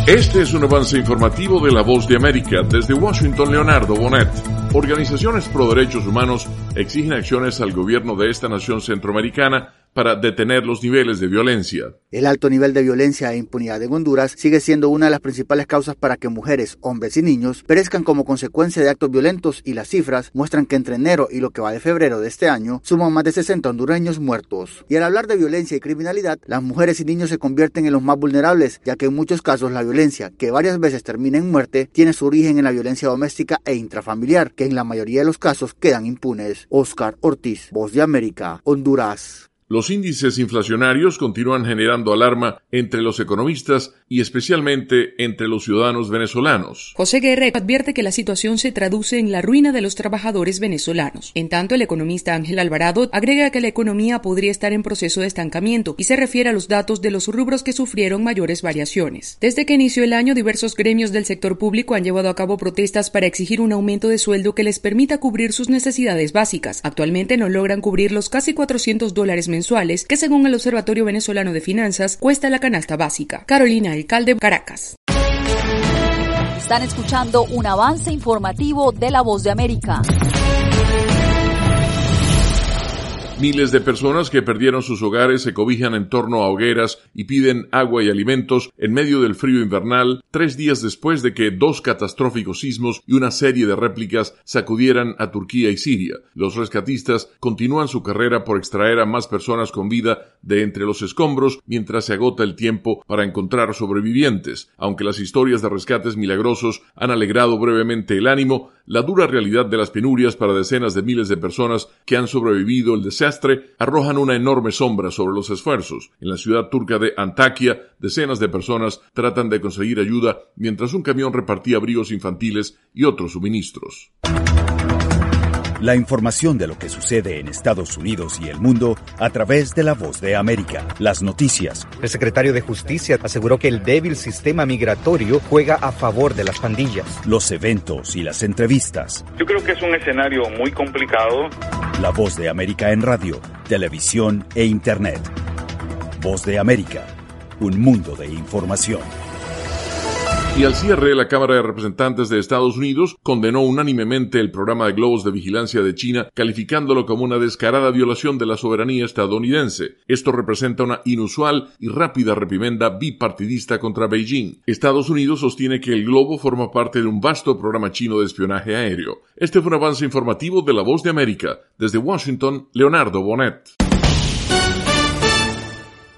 Este es un avance informativo de La Voz de América. Desde Washington, Leonardo Bonet. Organizaciones pro derechos humanos exigen acciones al gobierno de esta nación centroamericana para detener los niveles de violencia. El alto nivel de violencia e impunidad en Honduras sigue siendo una de las principales causas para que mujeres, hombres y niños perezcan como consecuencia de actos violentos, y las cifras muestran que entre enero y lo que va de febrero de este año suman más de 60 hondureños muertos. Y al hablar de violencia y criminalidad, las mujeres y niños se convierten en los más vulnerables, ya que en muchos casos la violencia, que varias veces termina en muerte, tiene su origen en la violencia doméstica e intrafamiliar, que en la mayoría de los casos quedan impunes. Oscar Ortiz, Voz de América, Honduras. Los índices inflacionarios continúan generando alarma entre los economistas y especialmente entre los ciudadanos venezolanos. José Guerrero advierte que la situación se traduce en la ruina de los trabajadores venezolanos. En tanto, el economista Ángel Alvarado agrega que la economía podría estar en proceso de estancamiento y se refiere a los datos de los rubros que sufrieron mayores variaciones. Desde que inició el año, diversos gremios del sector público han llevado a cabo protestas para exigir un aumento de sueldo que les permita cubrir sus necesidades básicas. Actualmente no logran cubrir los casi $400 mensuales que, según el Observatorio Venezolano de Finanzas, cuesta la canasta básica. Carolina Alcalde, Caracas. Están escuchando un avance informativo de La Voz de América. Miles de personas que perdieron sus hogares se cobijan en torno a hogueras y piden agua y alimentos en medio del frío invernal, 3 días después de que 2 catastróficos sismos y una serie de réplicas sacudieran a Turquía y Siria. Los rescatistas continúan su carrera por extraer a más personas con vida de entre los escombros mientras se agota el tiempo para encontrar sobrevivientes. Aunque las historias de rescates milagrosos han alegrado brevemente el ánimo, la dura realidad de las penurias para decenas de miles de personas que han sobrevivido el desastre arrojan una enorme sombra sobre los esfuerzos. En la ciudad turca de Antakya, decenas de personas tratan de conseguir ayuda mientras un camión repartía abrigos infantiles y otros suministros. La información de lo que sucede en Estados Unidos y el mundo a través de La Voz de América. Las noticias. El secretario de Justicia aseguró que el débil sistema migratorio juega a favor de las pandillas. Los eventos y las entrevistas. Yo creo que es un escenario muy complicado. La Voz de América en radio, televisión e internet. Voz de América, un mundo de información. Y al cierre, la Cámara de Representantes de Estados Unidos condenó unánimemente el programa de globos de vigilancia de China, calificándolo como una descarada violación de la soberanía estadounidense. Esto representa una inusual y rápida reprimenda bipartidista contra Beijing. Estados Unidos sostiene que el globo forma parte de un vasto programa chino de espionaje aéreo. Este fue un avance informativo de La Voz de América. Desde Washington, Leonardo Bonet.